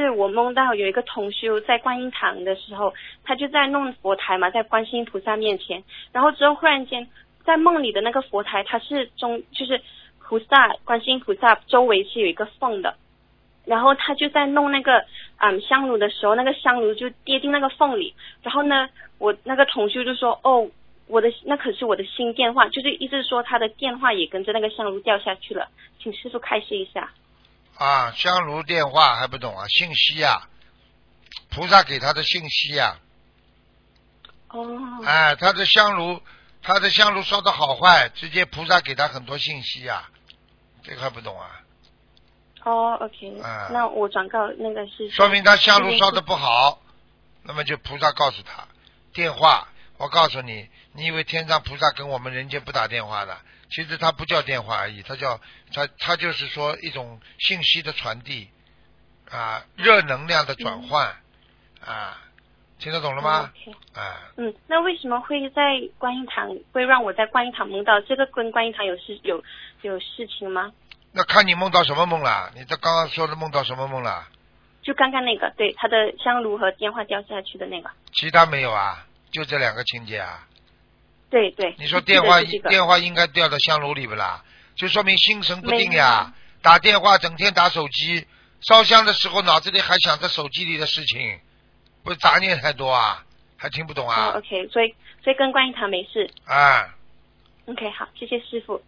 是我梦到有一个同修在观音堂的时候，他就在弄佛台嘛，在观世音菩萨面前，然后之后忽然间在梦里的那个佛台，它是就是观世音菩萨周围是有一个缝的，然后他就在弄那个香炉的时候，那个香炉就跌进那个缝里，然后呢，我那个同修就说哦，那可是我的新电话，就是意思是说他的电话也跟着那个香炉掉下去了，请师父开示一下。 啊，香炉电话还不懂啊？信息啊，菩萨给他的信息啊。 哦。 哎，他的香炉烧的好坏，直接菩萨给他很多信息啊，这个还不懂啊？ 哦 ，OK，那我转告那个是说明他香炉烧的不好，那么就菩萨告诉他，电话，我告诉你，你以为天上菩萨跟我们人间不打电话的？其实它不叫电话而已，它就是说一种信息的传递啊，热能量的转换啊，听得懂了吗？ Okay. 那为什么会在观音堂会让我在观音堂梦到这个？跟观音堂有事情吗？ 那看你梦到什么梦了？你这刚刚说的梦到什么梦了？ 就刚刚那个，对，他的香炉和电话掉下去的那个。 其他没有啊？就这两个情节啊？ 对对。 你说电话应该掉到香炉里不啦？就说明心神不定呀。打电话整天打手机，烧香的时候脑子里还想着手机里的事情，不是杂念太多啊？还听不懂啊？ OK， 所以跟观音堂没事。 啊。 OK， 好，谢谢师父。